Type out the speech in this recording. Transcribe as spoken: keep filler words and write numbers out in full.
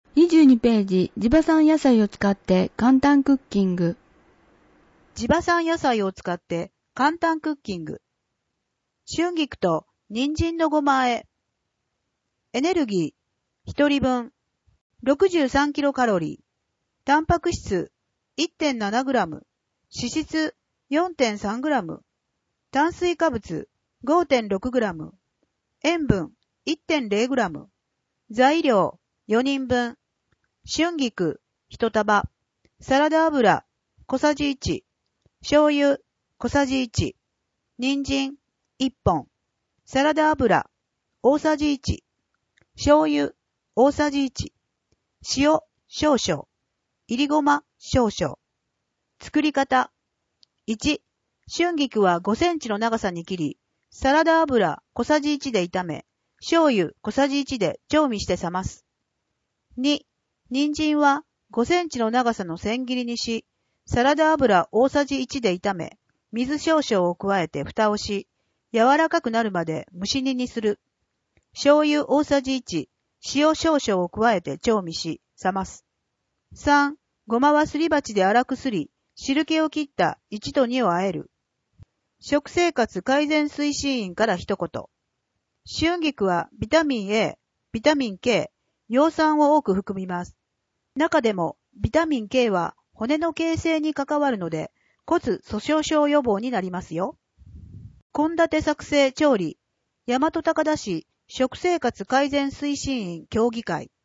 にじゅうにページ、地場産野菜を使って簡単クッキング。 地場産野菜を使って簡単クッキング。春菊と人参のごま和え。エネルギーひとりぶん、ろくじゅうさんキロカロリー。タンパク質 いってんななグラム、脂質 よんてんさんグラム、炭水化物 ごてんろくグラム、塩分 いってんゼログラム。材料よにんぶん。春菊いちたば、サラダ油小さじいち、醤油小さじいち、人参いっぽん、サラダ油大さじいち、醤油大さじいち、塩少々、いりごま少々。作り方。いち、春菊はごセンチの長さに切り、サラダ油小さじいちで炒め、醤油小さじいちで調味して冷ます。に、人参はごセンチの長さの千切りにし、サラダ油大さじいちで炒め、水少々を加えて蓋をし、柔らかくなるまで蒸し煮にする。醤油大さじいち、塩少々を加えて調味し、冷ます。さん、ごまはすり鉢で粗くすり、汁気を切ったいちとにを和える。食生活改善推進員から一言。春菊はビタミン A、ビタミン K、葉酸を多く含みます。中でもビタミン K は骨の形成に関わるので骨粗鬆症予防になりますよ。献立作成調理、大和高田市食生活改善推進員協議会。